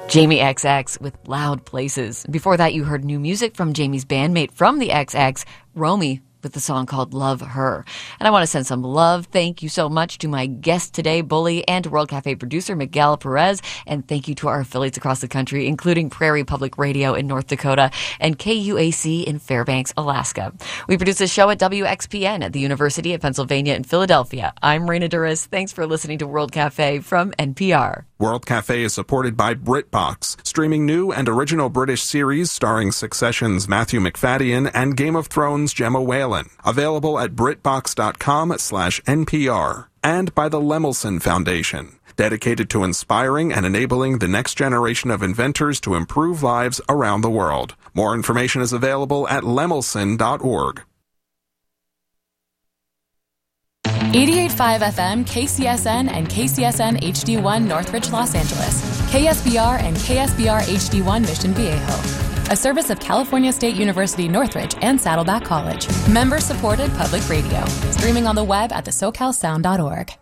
Jamie XX with Loud Places. Before that, you heard new music from Jamie's bandmate from the XX, Romy, with the song called Love Her. And I want to send some love. Thank you so much to my guest today, Bully, and to World Cafe producer Miguel Perez. And thank you to our affiliates across the country, including Prairie Public Radio in North Dakota and KUAC in Fairbanks, Alaska. We produce this show at WXPN at the University of Pennsylvania in Philadelphia. I'm Raina Duras. Thanks for listening to World Cafe from NPR. World Cafe is supported by BritBox, streaming new and original British series starring Succession's Matthew Macfadyen and Game of Thrones' Gemma Whalen. Available at BritBox.com/NPR. And by the Lemelson Foundation, dedicated to inspiring and enabling the next generation of inventors to improve lives around the world. More information is available at lemelson.org. 88.5 FM, KCSN, and KCSN HD1 Northridge, Los Angeles. KSBR and KSBR HD1 Mission Viejo. A service of California State University Northridge and Saddleback College. Member-supported public radio. Streaming on the web at thesocalsound.org.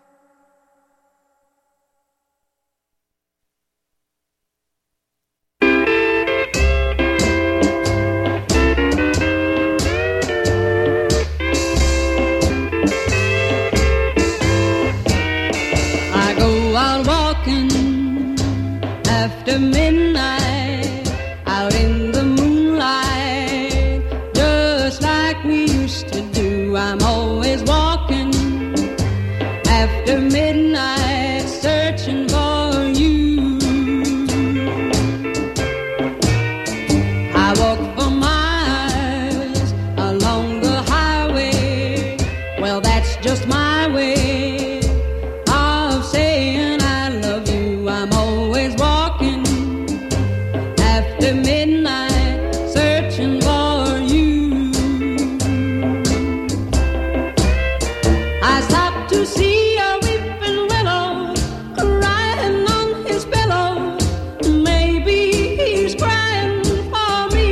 I go out walking after midnight, out in the moonlight, just like we used to do. I'm always walking after midnight, searching for you. I walk for miles along the highway. Well, that's just my way of saying I love you. I'm always walking after midnight, searching for you. I stopped to see a weeping willow crying on his pillow. Maybe he's crying for me.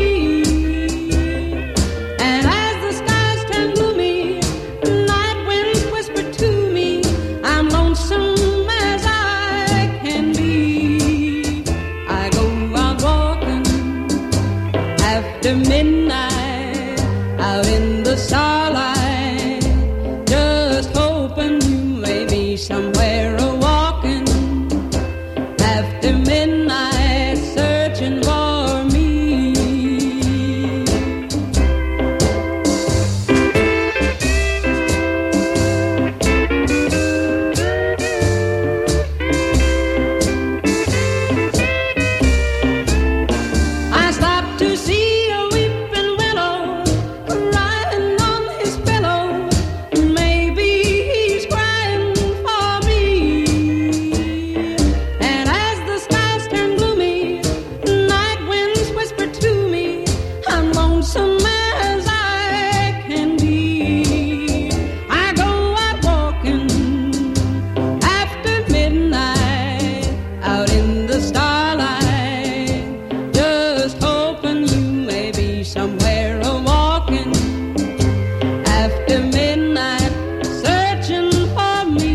And as the skies turn gloomy, night winds whisper to me, I'm lonesome as I can be. I go out walking after midnight, out in the starlight, just hoping you may be somewhere a-walking after midnight, searching for me. I stopped to see a weeping willow crying on his pillow. Maybe he's crying for me. And as the skies turn gloomy, night winds whisper to me, I'm lonesome as I can be. I go out walking after midnight, out in the starlight, just hoping you may be somewhere a-walking after midnight, searching for me.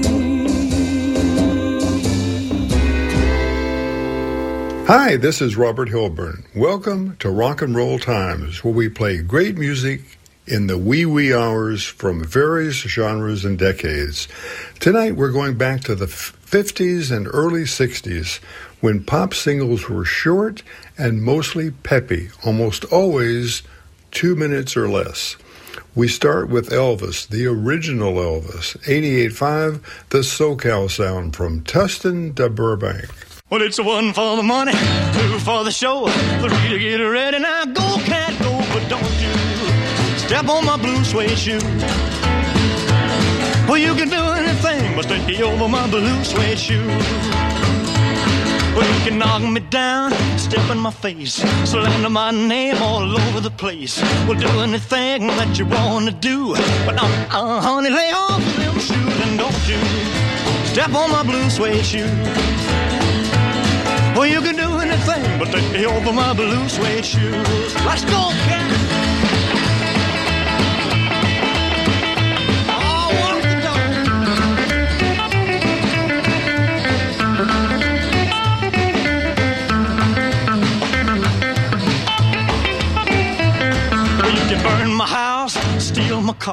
Hi, this is Robert Hilburn. Welcome to Rock and Roll Times, where we play great music in the wee hours from various genres and decades. Tonight we're going back to the 50s and early 60s, when pop singles were short and mostly peppy, almost always 2 minutes or less. We start with Elvis, the original Elvis, 88.5, the SoCal sound from Tustin to Burbank. Well, it's one for the money, two for the show, three to get ready. Now go, cat, go, but don't you step on my blue suede shoe. Well, you can do anything but stay over my blue suede shoe. Well, you can knock me down, step in my face, slander my name all over the place. Well, do anything that you want to do, but honey, lay off them shoes and don't you step on my blue suede shoe. Well, you can do anything but stay over my blue suede shoes. Let's go, cat.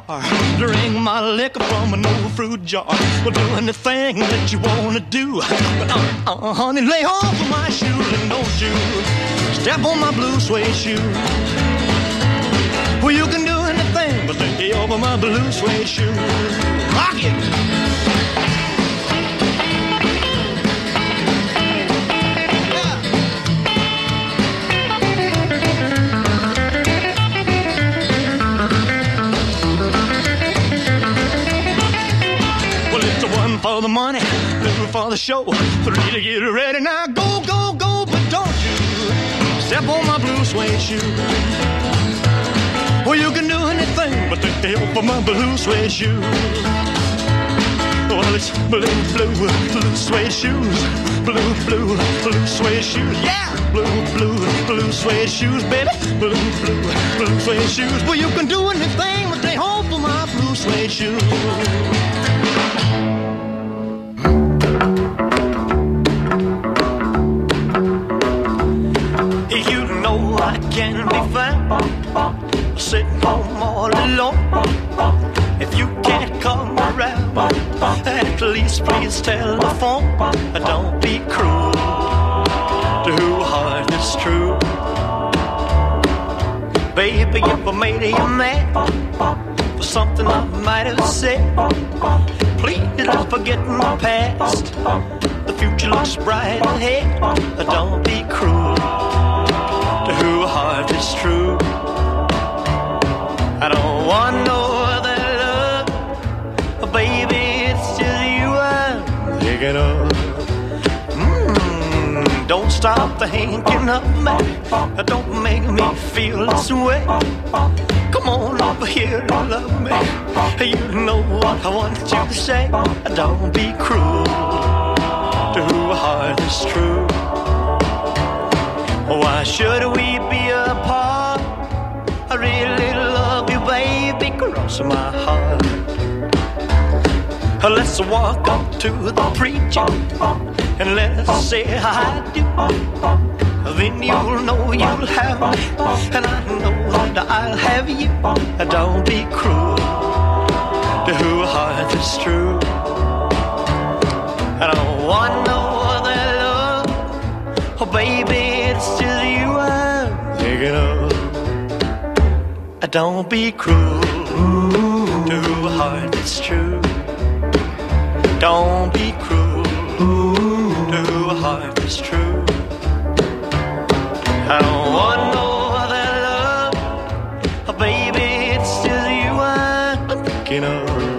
drink my liquor from an old fruit jar. Well, do anything that you wanna do, but honey, lay off of my shoes and don't you step on my blue suede shoe. Well, you can do anything but lay off of my blue suede shoe. Rock it! For the money, little for the show, 3 to get ready. Now go, go, go, but don't you step on my blue suede shoe. Well, you can do anything but take the help of my blue suede shoe. Well, it's blue, blue, blue suede shoes. Blue, blue, blue suede shoes. Yeah! Blue, blue, blue suede shoes, baby. Blue, blue, blue suede shoes. Well, you can do anything but take hold of my blue suede shoes. I can be found sitting home all alone. If you can't come around, at least please telephone. Don't be cruel to who heart is true. Baby, if I made you mad for something I might have said, please don't forget my past. The future looks bright ahead. Don't be cruel to who heart is true. I don't want no other love, baby, it's just you I'm thinking of. Don't stop thinking of me, don't make me feel this way. Come on over here and love me, you know what I want you to say. Don't be cruel to who heart is true. Why should we be apart? I really love you, baby, cross my heart. Let's walk up to the preacher and let's say I do. Then you'll know you'll have me, and I know that I'll have you. Don't be cruel to who heart is true. I don't want no other love, oh baby, it's just you I'm thinking of. Don't be cruel to a heart that's true. Don't be cruel to a heart that's true. I don't want no other love, oh baby, it's just you I'm thinking of.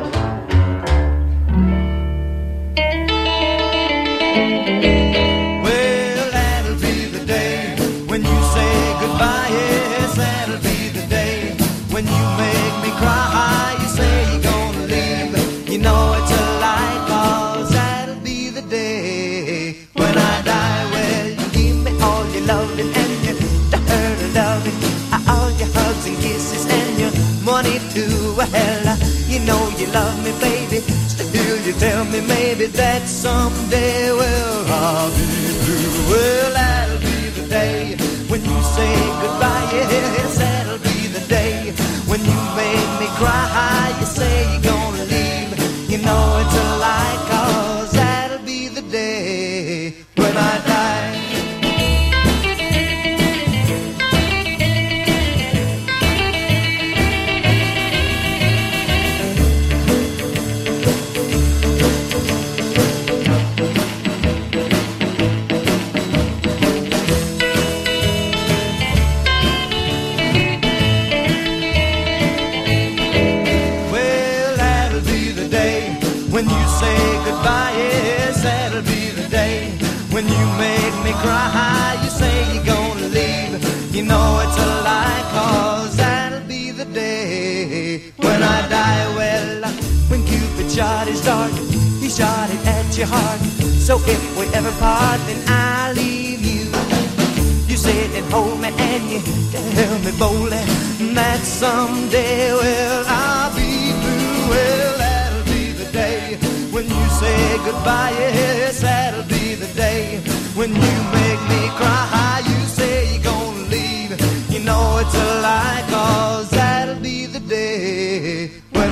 Money to hell, you know you love me, baby. Still you tell me maybe that someday, well, I'll be blue. Well, that'll be the day when you say goodbye. Yes, that'll be the day when you make me cry. You say you're gonna leave, you know it's a lie, 'cause that'll be the day when I die. When you make me cry, you say you're gonna leave. You know it's a lie, 'cause that'll be the day when I die. Well, when Cupid shot his dart, he shot it at your heart. So if we ever part, then I'll leave you. You sit and hold me and you tell me boldly that someday, well, I'll be blue. Well, that'll be the day when you say goodbye. Yes, that'll be the day when you make me cry. You say you're gonna leave, you know it's a lie, 'cause that'll be the day when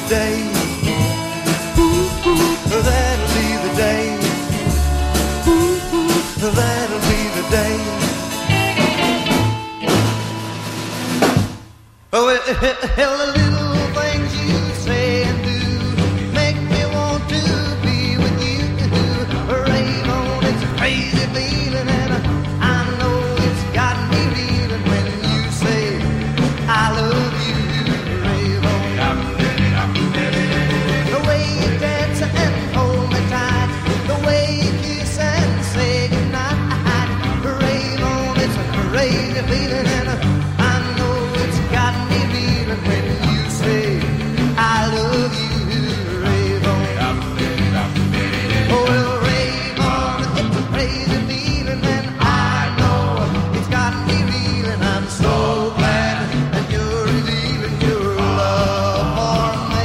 day. That'll be the day. That'll be the day. Oh, well, the little things you say and do make me want to be with you. Rave on, it's a crazy feeling, and I know it's got me reeling when you say I love you. Rave on. The way you dance and hold me tight, the way you kiss and say goodnight. Rave on, it's a crazy feeling, and I know it's got me reeling when you say I love you. Rave on. Oh, well, rave on, it's a crazy feeling, and I know it's got me reeling. I'm so glad that you're revealing your love for me.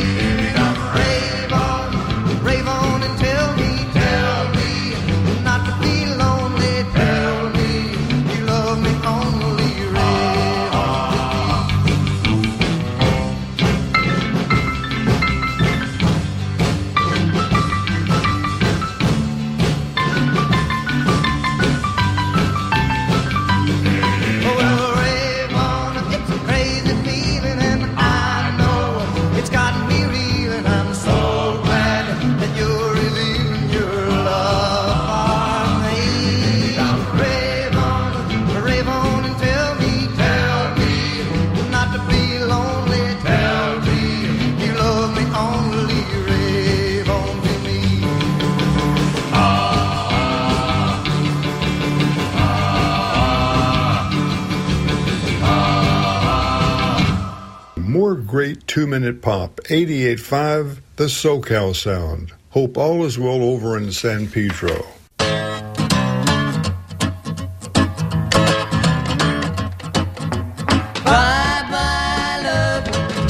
Rave on and tell me not to be lonely. Tell me you love me only. Rave on. Oh, well, rave on, it's a crazy feeling, and I know it's got me reeling. I'm so glad that you're revealing your love for me. Rave on and tell me not to be lonely. Tell me you love me only. Rave on to me. More great 2-minute pop. 88.5, the SoCal sound. Hope all is well over in San Pedro. Bye-bye love,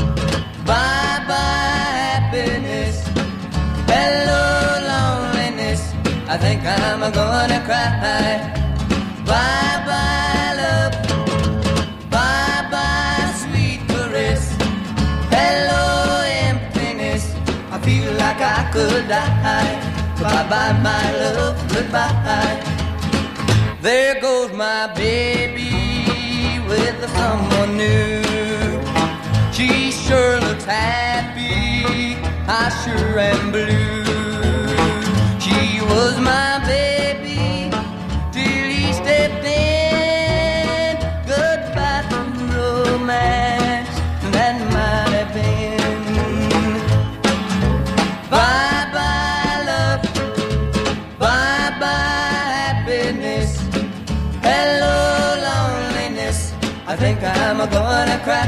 bye-bye happiness, hello loneliness, I think I'm gonna cry. Bye-bye love, bye-bye sweet caress, hello emptiness, I feel like I could die. Bye-bye my love, goodbye. There goes my baby with someone new. She sure looks happy, I sure am blue. She was my baby till he stepped in. Goodbye to romance, that might have been. Bye-bye love, bye-bye happiness, hello loneliness, I think I'm gonna cry.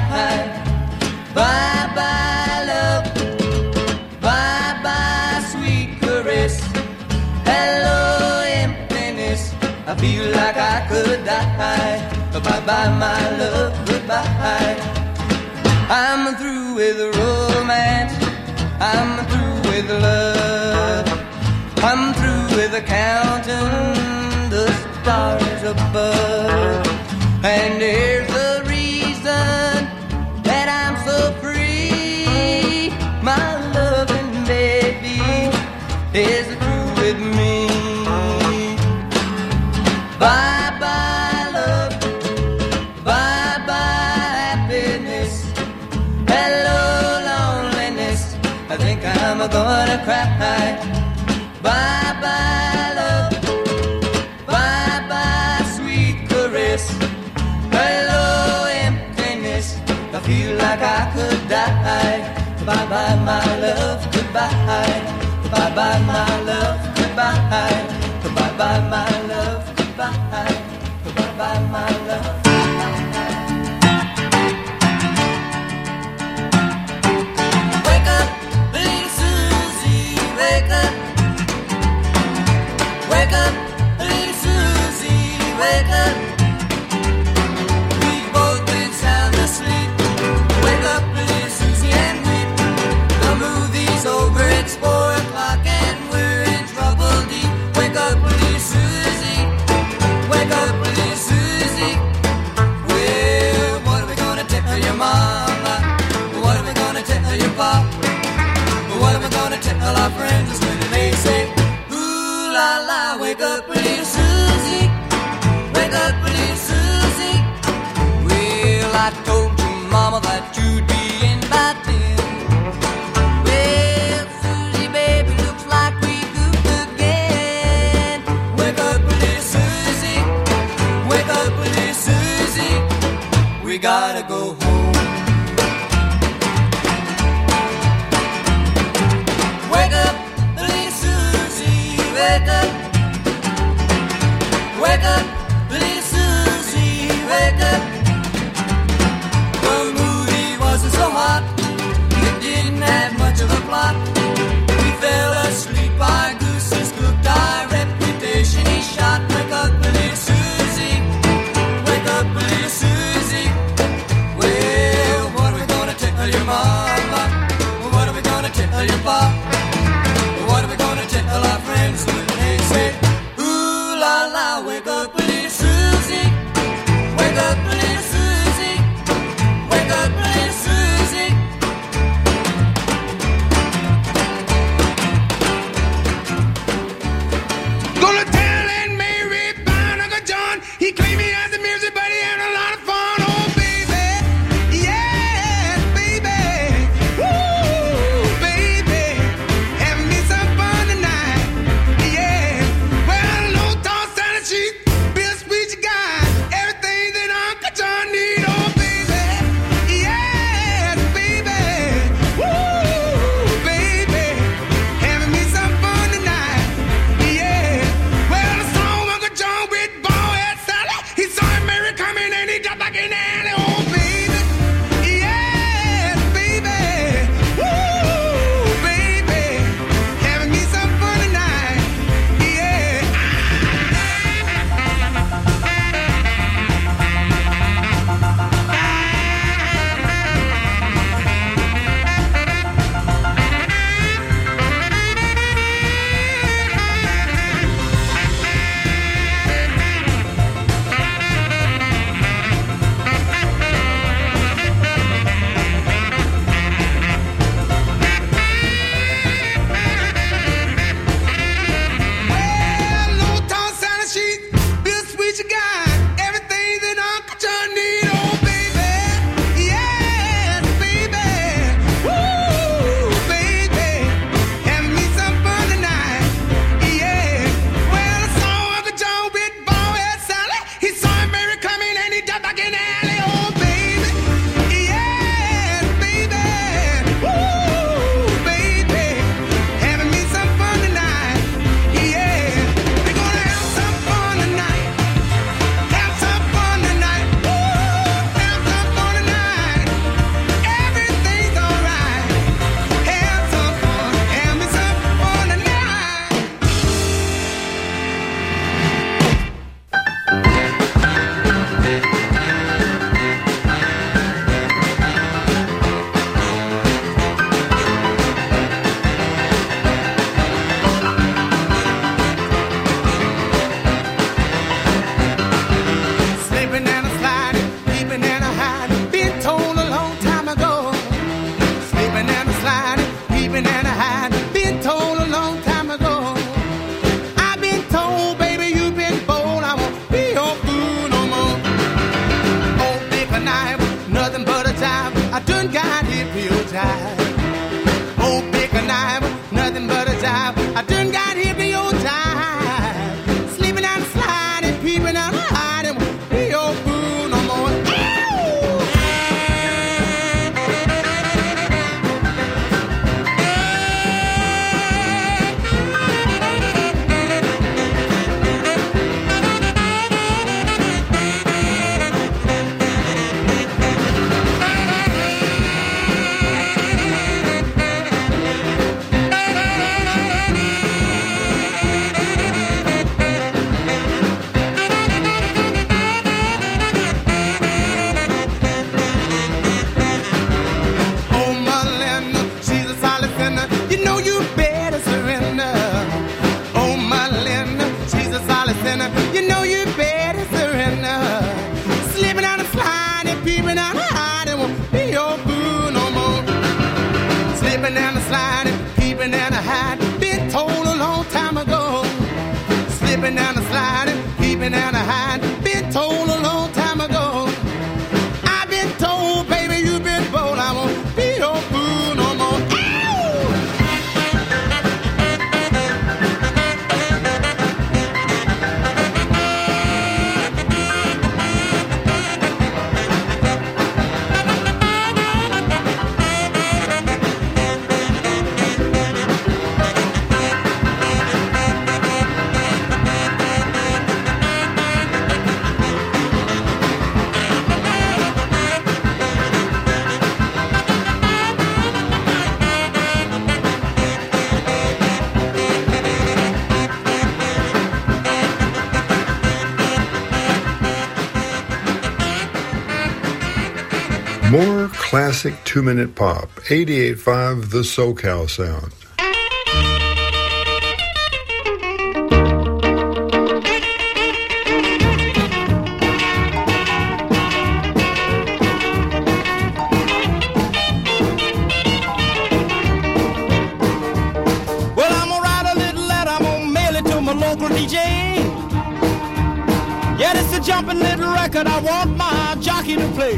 Bye-bye love, bye-bye sweet caress, hello emptiness, I feel like I could die. Bye-bye my love, goodbye. I'm through with romance, I'm through with love, I'm through with counting the stars above. And here's the reason that I'm so free. My loving baby is through with me. Bye-bye love, bye-bye happiness, hello loneliness, I think I'm gonna cry. Bye-bye love, bye-bye sweet caress, hello emptiness, I feel like I could die. Bye-bye my love, goodbye. Bye-bye my love, goodbye. Bye-bye my love, goodbye. Bye-bye my love. Wake up, little Susie, wake up. Wake up, little Susie, wake up. We've both been sound asleep. Wake up, little Susie, and weep. The movie's over, it's 4 o'clock, and we're in trouble deep. Wake up, little Susie. Wake up, little Susie. Well, what are we gonna tell your mama? What are we gonna tell your papa? gonna tell our friends when they say, ooh la la, wake up little Susie, wake up little Susie. Well, I told your mama that you'd be in by 10. Well, Susie, baby, looks like we goofed again. Wake up little Susie, wake up little Susie, we gotta go home. Wake up, little Susie, wake up. Wake up, little Susie, wake up. The movie wasn't so hot, it didn't have much of a plot. We fell asleep, our gooses cooked, our reputation he shot. Wake up, little Susie, wake up, little Susie. Well, what are we gonna tell your mama? What are we gonna tell your papa? What are we gonna tell our friends when they say, ooh la la, wake up little Susie, wake up little Susie, wake up little Susie. Gonna tell Aunt Mary about Uncle John. He claimed he has the music, but he had a lot of fun. Oh baby, yes baby, woo baby, having me some fun tonight. Yeah, well, low tall Santa sheet, Bill Sweet you got everything that Uncle John need. Oh baby, yes baby, woo baby, having me some fun tonight. Yeah, well, the song Uncle John with Ballhead Sally. He saw Mary coming and he got back in the alley. Oh baby, yes baby, woo baby, having me some fun tonight. Yeah. Well, low tall Santa sheet, Bill Sweet you got everything that Uncle John need. Oh baby, yes baby, woo baby, having me some fun tonight. Yeah, well, I saw Uncle John with Ballhead Sally. He saw Mary coming and he jumped back in the alley. Oh baby, yes baby, woo baby, having me some fun tonight. Yeah, we're gonna have some fun tonight. Have some fun tonight. Woo, have some fun tonight. Everything's alright. Have some fun. Have me some fun tonight. Slipping and a sliding, peeping and a hiding, been told a long time ago. Slipping and a sliding, peeping and a hiding, been told a long time ago. I've been told, baby, you've been bold, I won't be your fool no more. Oh, big a knife, nothing but a jive, I done got hit for your jive. Oh, big a knife, nothing but a jive, I done got hit for your jive. Sleeping and sliding, peeping and hiding, won't be your fool no more. Slipping and a sliding, peeping slipping and a hiding, been told a long time ago. Slipping and a sliding, keeping and a hiding, been told a long time ago. I've been told, baby, you've been bold. I won't be your fool no more. More classic 2-minute pop. 88.5 The SoCal Sound. Well, I'm gonna write a little letter, I'm gonna mail it to my local DJ. Yeah, this is a jumping little record I want my jockey to play.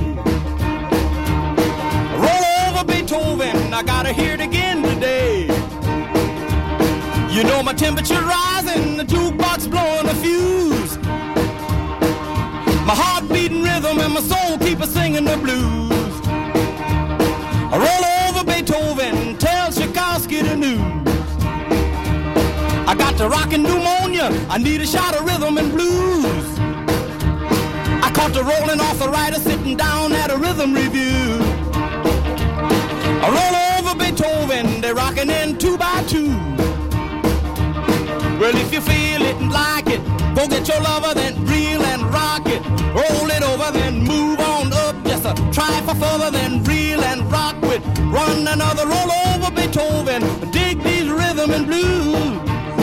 Roll over Beethoven, I gotta hear it again today. You know my temperature rising, the jukebox blowing a fuse. My heart beating rhythm and my soul keep a singing the blues. I roll over Beethoven, tell Tchaikovsky the news. I got the rockin' pneumonia, I need a shot of rhythm and blues. I caught the rolling arthritis sitting down at a rhythm review. I roll over Beethoven, they're rocking in 2 by 2. Well, if you feel it and like it, go get your lover, then reel and rock it. Roll it over, then move on up. Just a try for further, then reel and rock with. Run another roll over Beethoven, dig these rhythm and blues.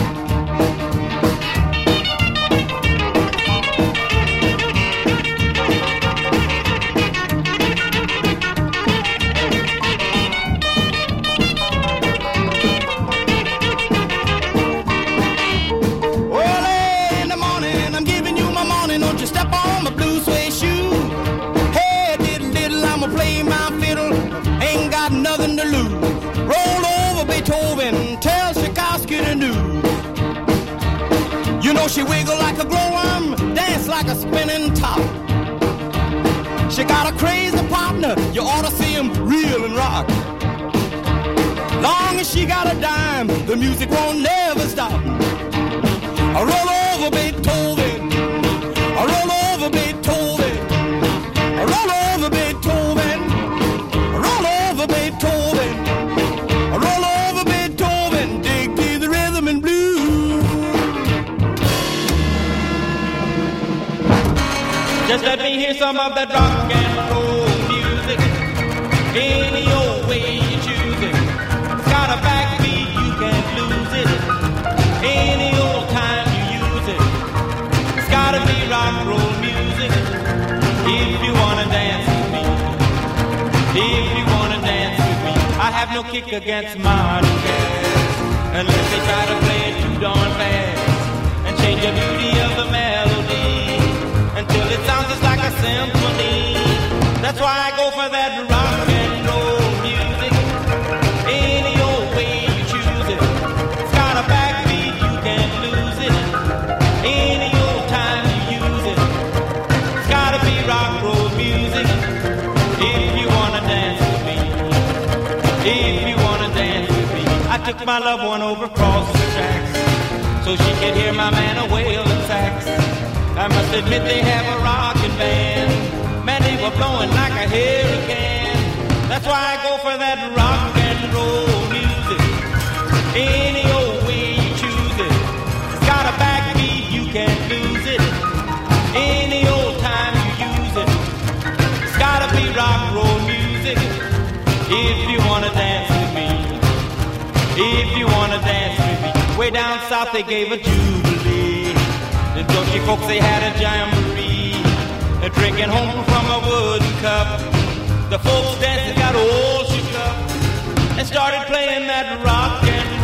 Nothing to lose. Roll over Beethoven, tell Tchaikovsky the news. You know she wiggle like a glowworm, dance like a spinning top. She got a crazy partner, you ought to see him reel and rock. Long as she got a dime, the music won't never stop. I roll over Beethoven, I roll over Beethoven, I roll over Beethoven, I roll over Beethoven, I roll over Beethoven, dig to the rhythm and blues. Just let me hear some of that rock and roll music, any old way you choose it. It's got a backbeat, you can't lose it, any old time you use it. It's gotta be rock and roll music, if you wanna dance with me, if you wanna dance with me. I have no kick against modern jazz, unless they try to play it too darn fast, and change the beauty of the melody, until it sounds just like a symphony. That's why I go for that rock and roll music, any old way you choose it. It's got a backbeat, you can't lose it, any old time you use it. It's gotta be rock and roll music, if you wanna dance with me, if you wanna dance with me. I took my loved one over across the tracks, so she could hear my man a wailing sax. I must admit they have a rockin' band, man, they were blowing like a hurricane. That's why I go for that rock and roll music, any old way you choose it. It's got a backbeat, you can't lose it, any old time you use it. It's gotta be rock and roll music, if you wanna dance with me, if you wanna dance with me. Way down south they gave a jubilee, the Dutchy folks they had a jamboree, drinking home from a wooden cup. The folks dancing got all shook up and started playing that rock and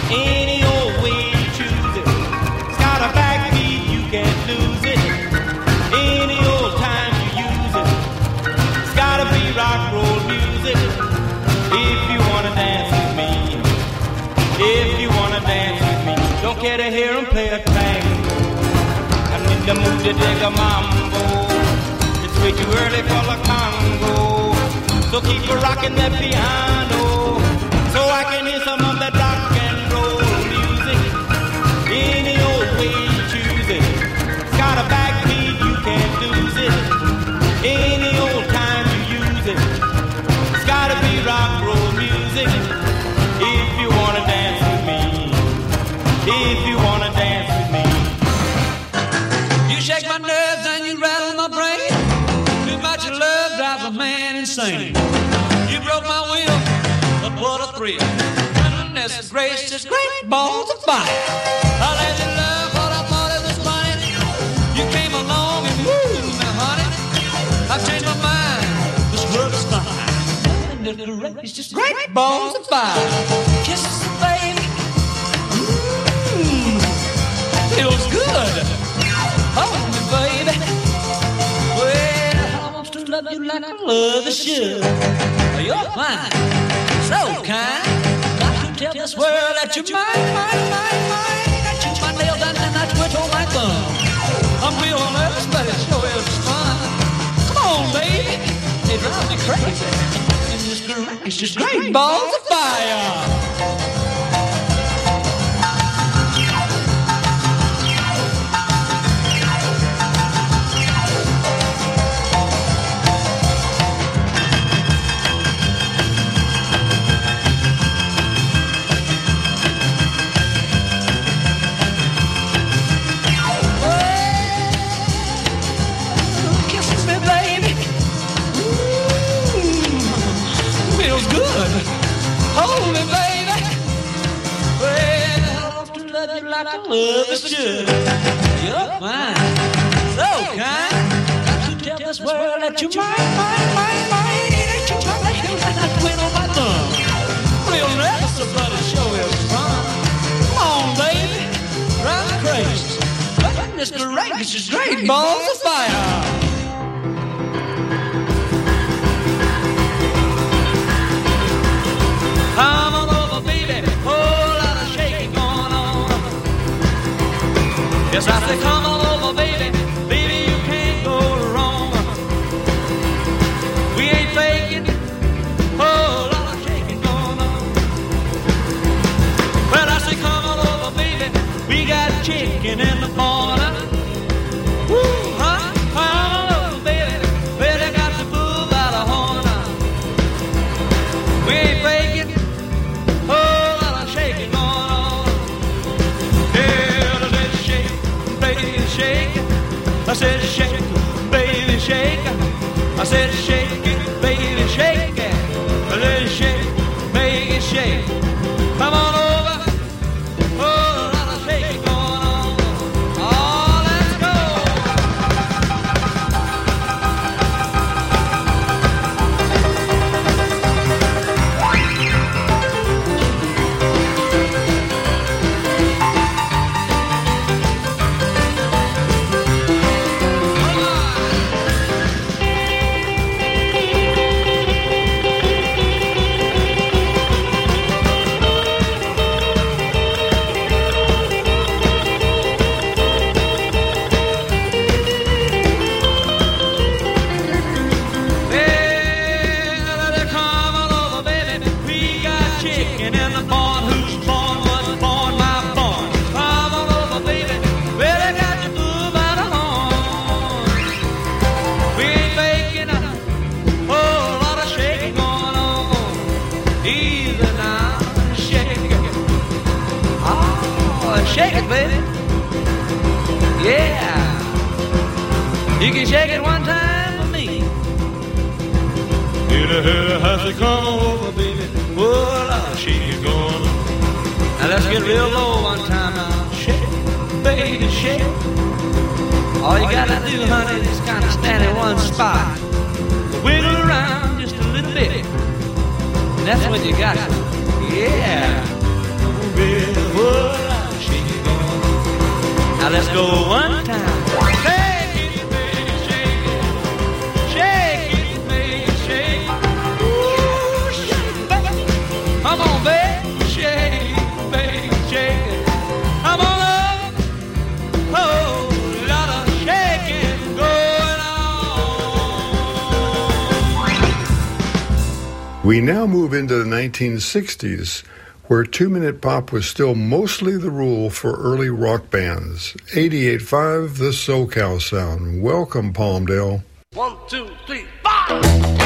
any old way you choose it. It's got a backbeat, you can't lose it. Any old time you use it. It's gotta be rock roll music. If you wanna dance with me, if you wanna dance with me, don't care to hear him play a tango. I need the mood to dig a mambo. It's way too early for the Congo. So keep rocking that piano, so I can hear some of that rock and roll music. Any old way you choose it. It's got a backbeat, you can't lose it. Any old time you use it. It's gotta be rock roll music. If you wanna dance with me, if you wanna dance with me. You shake my nerves and you rattle my brain. Too much love drives a man insane. You broke my will, but what a thrill. Goodness gracious, great balls of fire. I let you love what I thought it was funny. You came along and woo, now honey, I've changed my mind. This love is fine. It's just great balls of fire. Kisses, baby. Feels good. Hold me, baby. Well, I want to love you like I love the should. You're fine, so kind. Got to tell this world that you're mine, mine, mine, mine. I chew my nails and then I twitch on my thumb. I'm real nervous, but it sure is fun. Come on, baby. It drives me crazy. It's just great balls of fire. Hold me, baby. Well, I love to love you like I love is should. You're fine, so kind. Got to tell this world that you're mine, mine, mine, mine. Ain't you my nails and I twin on my thumb. Real nervous, but it sure is fun. Come on, baby, drive me crazy. Goodness gracious, great balls of fire. Come on over, baby, whole lot of shaking going on. Yes, I say come on over, baby, baby, you can't go wrong. We ain't faking, whole lot of shaking going on. Well, I say come on over, baby, we got chicken in the corner. Woo, huh? Come on over, baby, well, they got the bull by the horn. We ain't faking. I said shake, baby, shake. I said shake it, baby, shake it. I said shake, baby, shake. Come on over. Oh, a lot of shaking going on. Oh, let's go. Shake it, baby. Yeah. You can shake it one time for me. Has to come over, baby. Well, I'll shake it going. Now let's get real low one time now. Shake it, baby, shake it. All you gotta do, honey, is kind of stand in one spot. Wiggle around just a little bit. And that's when you got it. Yeah. Oh, baby. let's go one time. Shake it, baby, shake it. Shake it, baby, shake it. Ooh, shake it, baby. Come on, baby, shake it, baby, shake it. Come on up. Oh, lot of shaking going on. We now move into the 1960s, where 2-minute pop was still mostly the rule for early rock bands. 88.5, the SoCal sound. Welcome, Palmdale. 1, 2, 3, 4.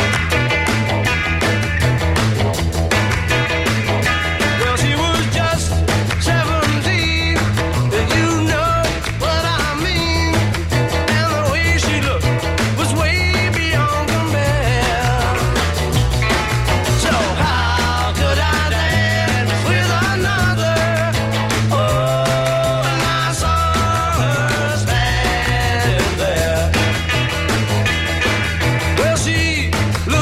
Well, she was just 17, and you know what I mean. And the way she looked was way beyond compare. So how could I dance with another? Oh, and I saw her standing there. Well, she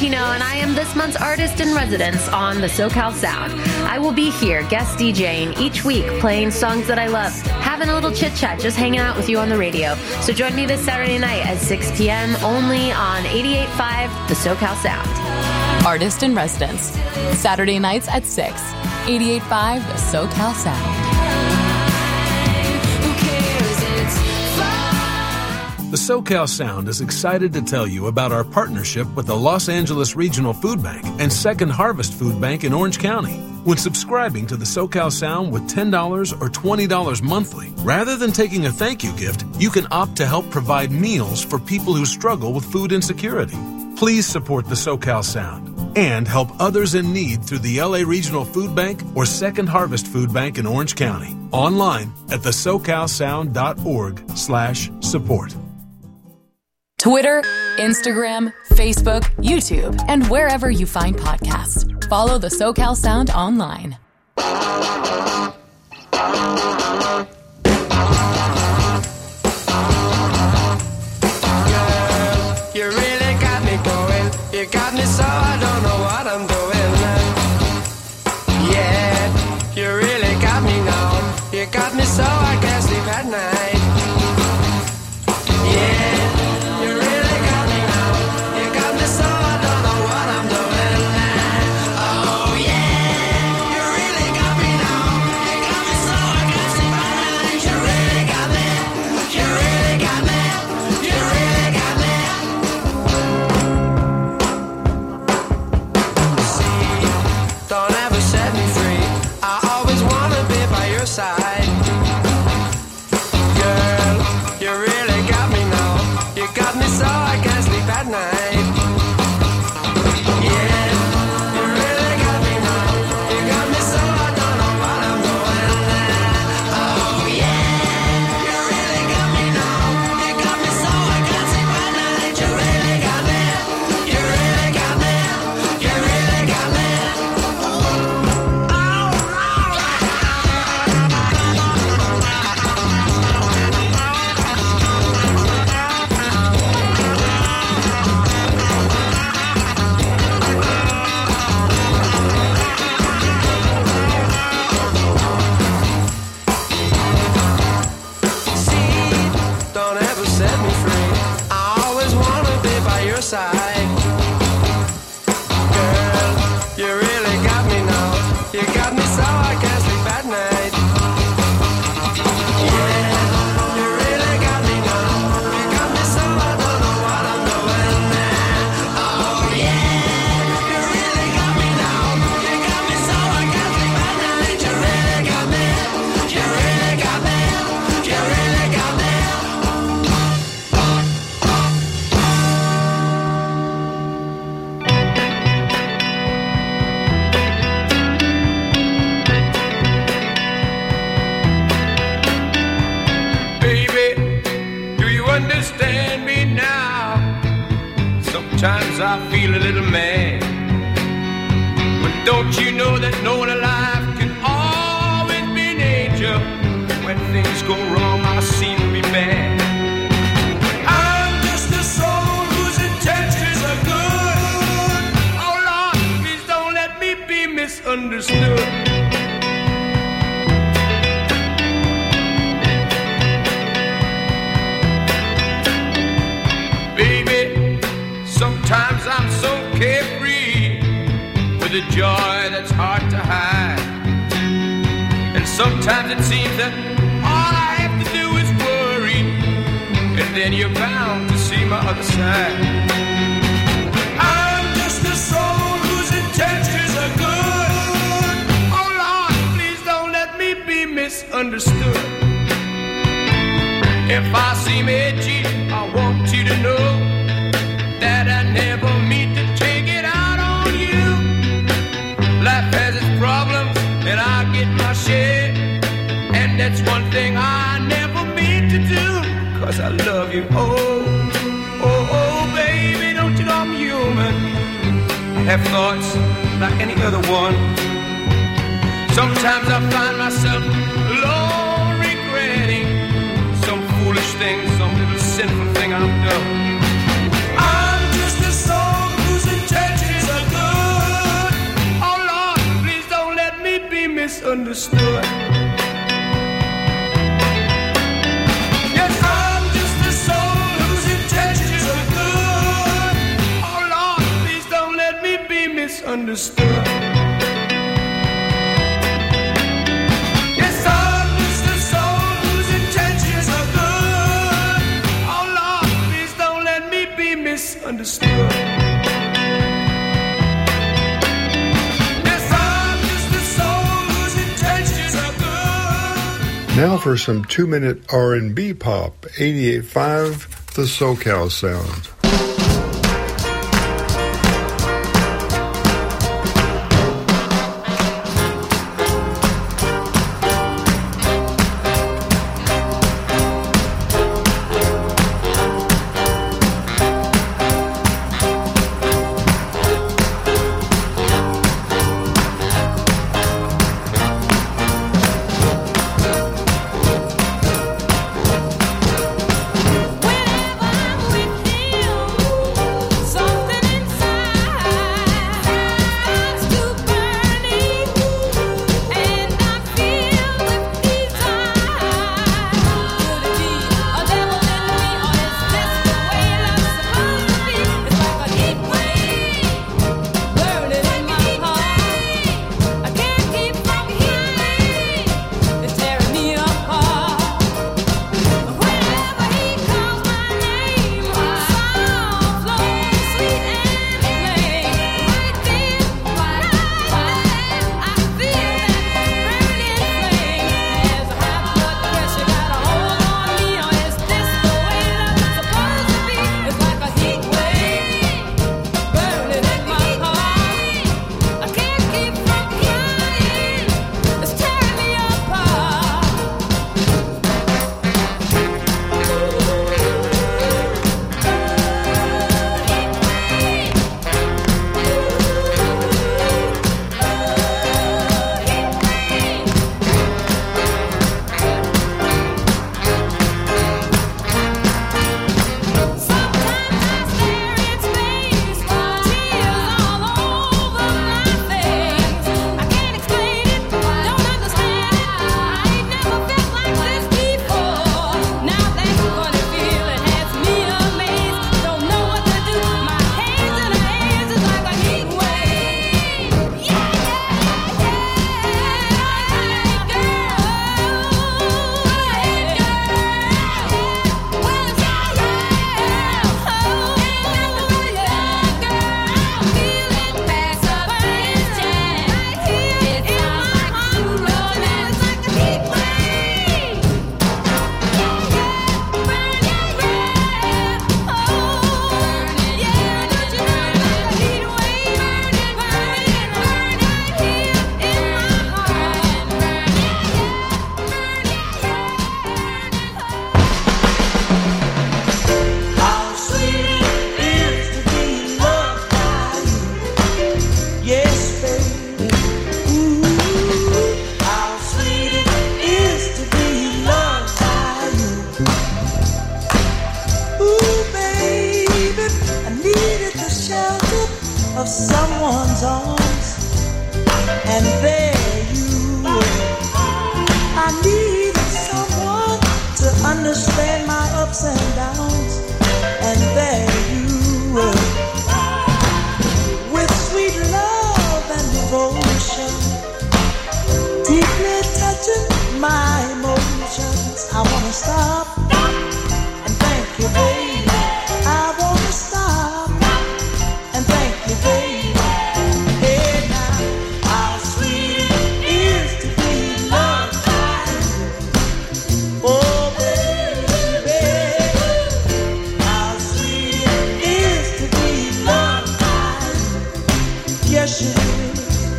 Valentino, and I am this month's artist in residence on the SoCal Sound. I will be here guest DJing each week, playing songs that I love, having a little chit-chat, just hanging out with you on the radio. So join me this Saturday night at 6 p.m. only on 88.5 the SoCal Sound. Artist in residence, Saturday nights at 6, 88.5 the SoCal Sound. The SoCal Sound is excited to tell you about our partnership with the Los Angeles Regional Food Bank and Second Harvest Food Bank in Orange County. When subscribing to the SoCal Sound with $10 or $20 monthly, rather than taking a thank you gift, you can opt to help provide meals for people who struggle with food insecurity. Please support the SoCal Sound and help others in need through the LA Regional Food Bank or Second Harvest Food Bank in Orange County. Online at thesocalsound.org/support. Twitter, Instagram, Facebook, YouTube, and wherever you find podcasts. Follow the SoCal Sound online. You really got me going. You got me so I don't know what I'm doing. Yeah, you really got me now. You got me so I can't sleep at night. Yeah. Sometimes I feel a little mad, but don't you know that no one alive can always be an angel? When things go wrong, I seem to be bad. I'm just a soul whose intentions are good. Oh Lord, please don't let me be misunderstood. Sometimes I'm so carefree with a joy that's hard to hide. And sometimes it seems that all I have to do is worry, and then you're bound to see my other side. I'm just a soul whose intentions are good. Oh Lord, please don't let me be misunderstood. If I seem edgy, I want you to know that I never mean to take it out on you. Life has its problems, and I get my share. And that's one thing I never mean to do, 'cause I love you. Oh, oh, oh, baby, don't you know I'm human? I have thoughts like any other one. Sometimes I find myself alone regretting some foolish thing, some little sinful thing I've done. I'm just a soul whose intention misunderstood. Yes, I'm just a soul whose intentions are good. Oh Lord, please don't let me be misunderstood. Yes, I'm just a soul whose intentions are good. Oh Lord, please don't let me be misunderstood. Now for some 2-minute R&B pop, 88.5, the SoCal Sound. Of someone's arms, and there you were. I needed someone to understand my ups and downs, and there you were. With sweet love and devotion, deeply touching my emotions. I wanna stop and thank you, baby. I wanna stop and thank you, baby. Hey now, how sweet it is to be loved by you. Oh baby, how sweet it is to be loved by you. Yes, it is.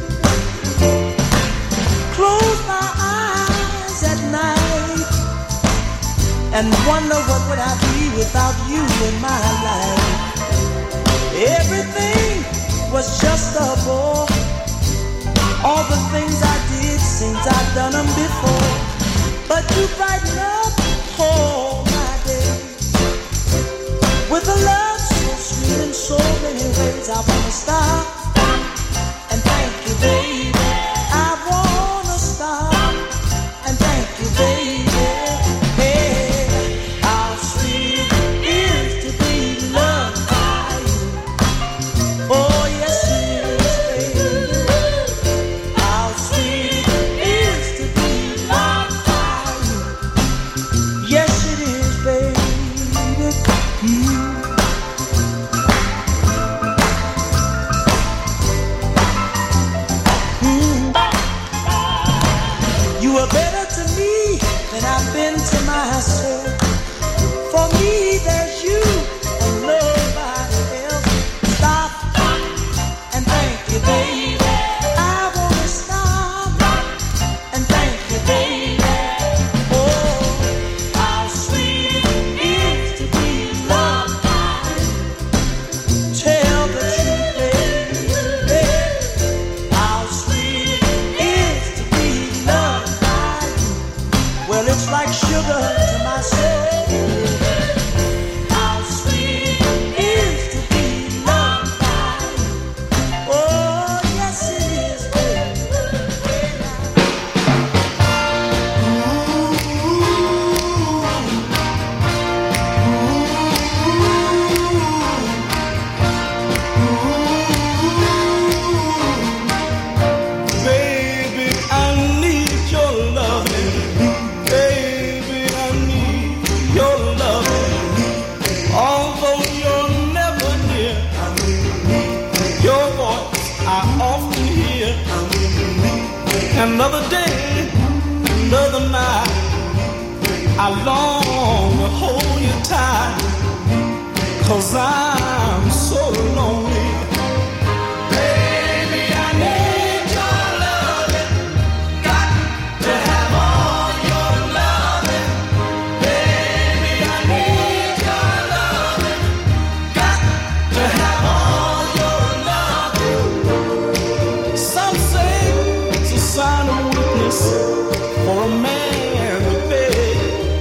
Close my eyes at night and wonder what would I be without you in my life. Everything was just a bore. All the things I did seems I've done them before. But you brighten up all my days with a love so sweet in so many ways. I wanna stop and thank you, baby. I wanna myself. For me, there's you and nobody else. Stop and thank you, baby. I wanna stop and thank you, baby. Oh, how sweet it is to be loved by you. Tell the truth, baby. How sweet it is to be loved by you. Well, it's like sugar to my soul. How sweet it is to be loved by you. Oh, yes it is, Baby, I need your loving. Baby, I need your loving. Although you're never near, your voice I often hear. Another day, another night, I long to hold you tight, 'cause I'm so lonely. Baby, I need your loving. Got to have all your loving. Baby, I need your loving. Got to have all your loving. Some say it's a sign of weakness for a man to beg.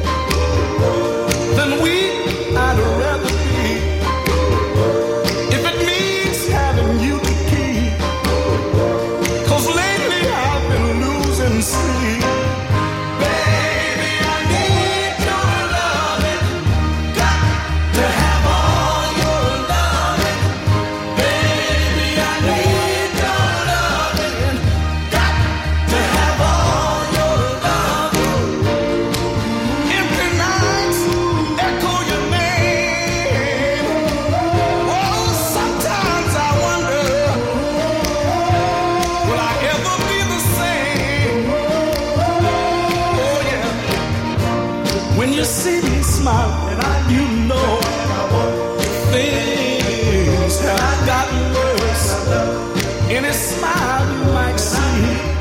Then weak I'd rather be, if it means having you to keep. 'Cause lately I've been losing sleep. Baby, I need your loving. Got to have all your loving. Baby, I need your loving. Got to have all your loving. Empty nights echo your name. Oh, sometimes I wonder, will I ever be the same? Oh yeah. When you see me smiling, you know things have gotten worse. Any smile you might see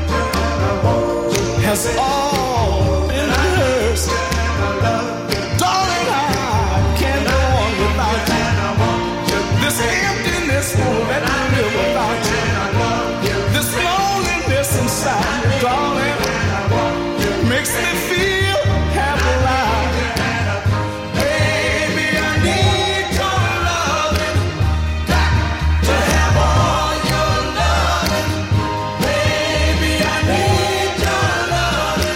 has all been rehearsed. Darling, I can't go on without you. This emptiness won't let me live without you. This loneliness inside me, darling, makes me feel half alive. Baby, I need your loving. Got to have all your loving. Baby, I need your loving.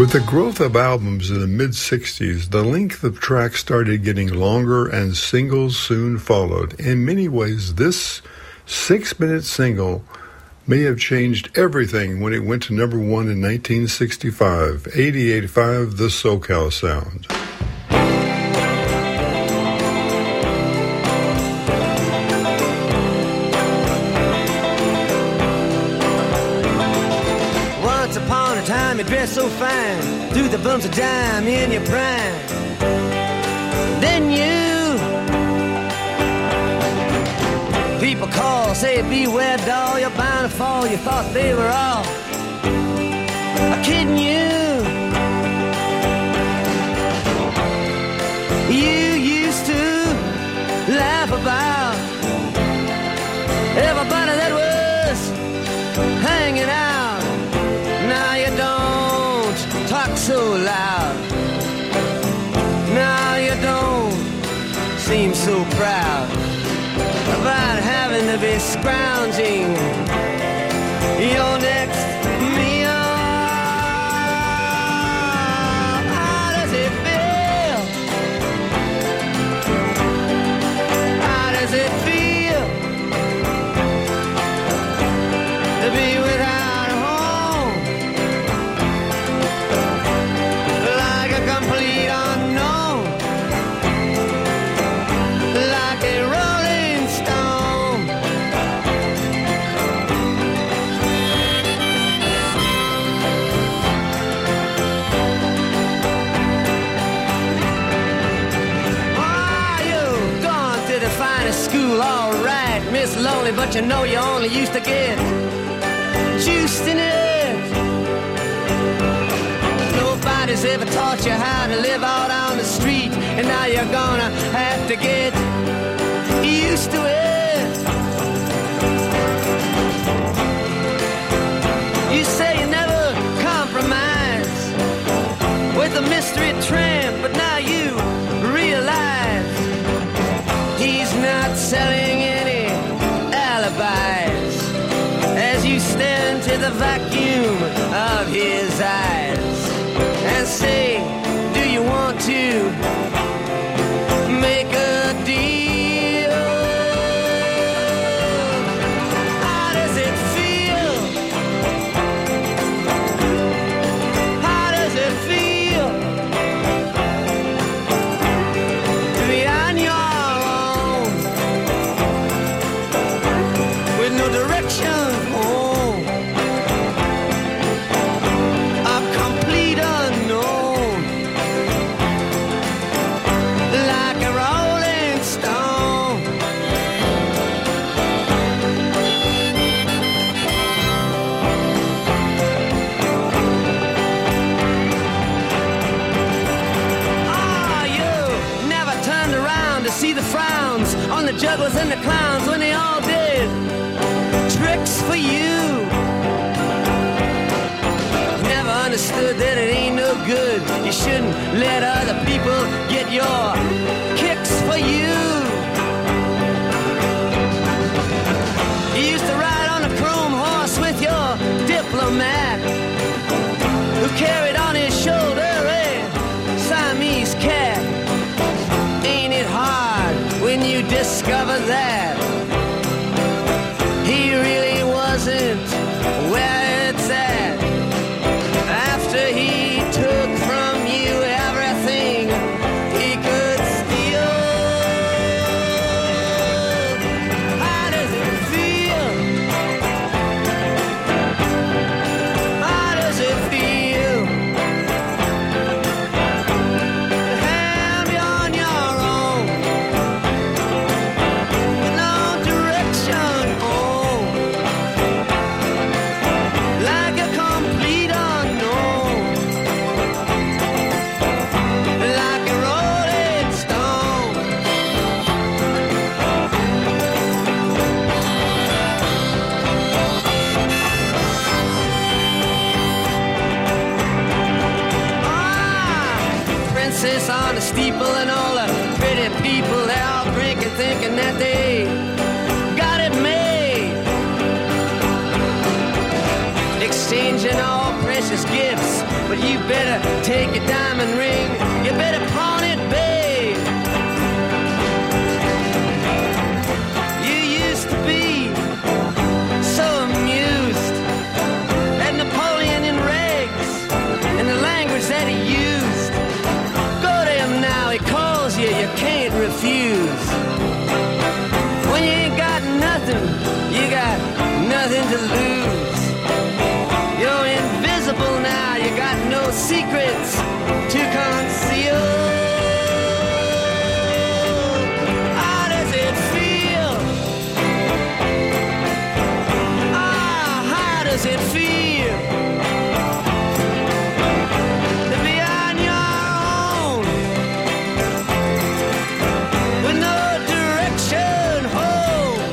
With the growth of albums in the mid-60s, the length of tracks started getting longer and singles soon followed. In many ways, this 6-minute single may have changed everything when it went to number one in 1965, 88.5, The SoCal Sound. Once upon a time you dressed so fine, threw the bumps of dime in your prime. Then people call, say beware doll, you're bound to fall. You thought they were all kidding you. You used to laugh about everybody that was hanging out. Now you don't talk so loud. Now you don't seem so proud about having to be scrounging your next meal. How does it feel? How does it feel to be without a home? Like a complete unknown, like a rolling stone. Ah, you've gone to the finest school, all right, Miss Lonely, but you know you only used to get juiced in it. Nobody's ever taught you how to live out on the street, and now you're gonna have to get used to it. You say you never compromise with a mystery tramp, but now you realize he's not selling any alibis as you stare into the vacuum of his eyes and say, do you want to make a deal? How does it feel? How does it feel to be on your own with no direction home? A complete unknown, like a rolling stone. Ah, you never turned around to see the frowns on the jugglers and the clowns when they all did tricks for you. Never understood that it ain't no good. You shouldn't let other people get your kicks for you. You used to ride on a chrome horse with your diplomat, who carried on his shoulder a Siamese cat. Ain't it hard when you discover that he really wasn't where it's at? After he took from you everything he could steal. How does it feel? How does it feel to have you on your own with no direction home, like a complete unknown, like a rolling stone? Princess on the steeple and all the pretty people, they're all drinking, thinking that they got it made, exchanging all precious gifts but you better take your diamond ring. You better pawn it, babe. You used to be so amused at Napoleon in rags and the language that he used. Go to him now, he calls you, you can't refuse. When you ain't got nothing, you got nothing to lose. You're invisible now, you got no secrets to conceal. How does it feel? How does it feel to be on your own with no direction home,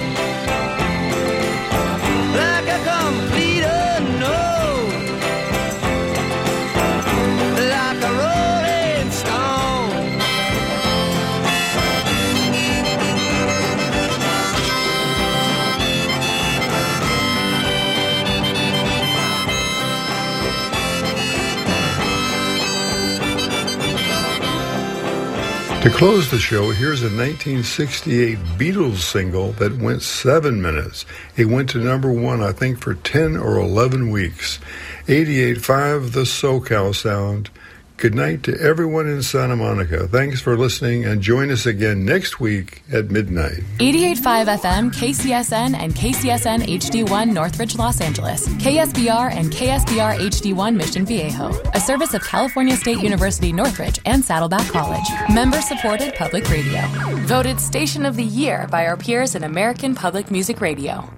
like a complete unknown, like a rolling stone? To close the show, here's a 1968 Beatles single that went 7 minutes. It went to number 1, I think, for 10 or 11 weeks. 88.5 The SoCal Sound. Good night to everyone in Santa Monica. Thanks for listening, and join us again next week at midnight. 88.5 FM, KCSN, and KCSN HD1 Northridge, Los Angeles. KSBR and KSBR HD1 Mission Viejo. A service of California State University Northridge and Saddleback College. Member-supported public radio. Voted Station of the Year by our peers in American Public Music Radio.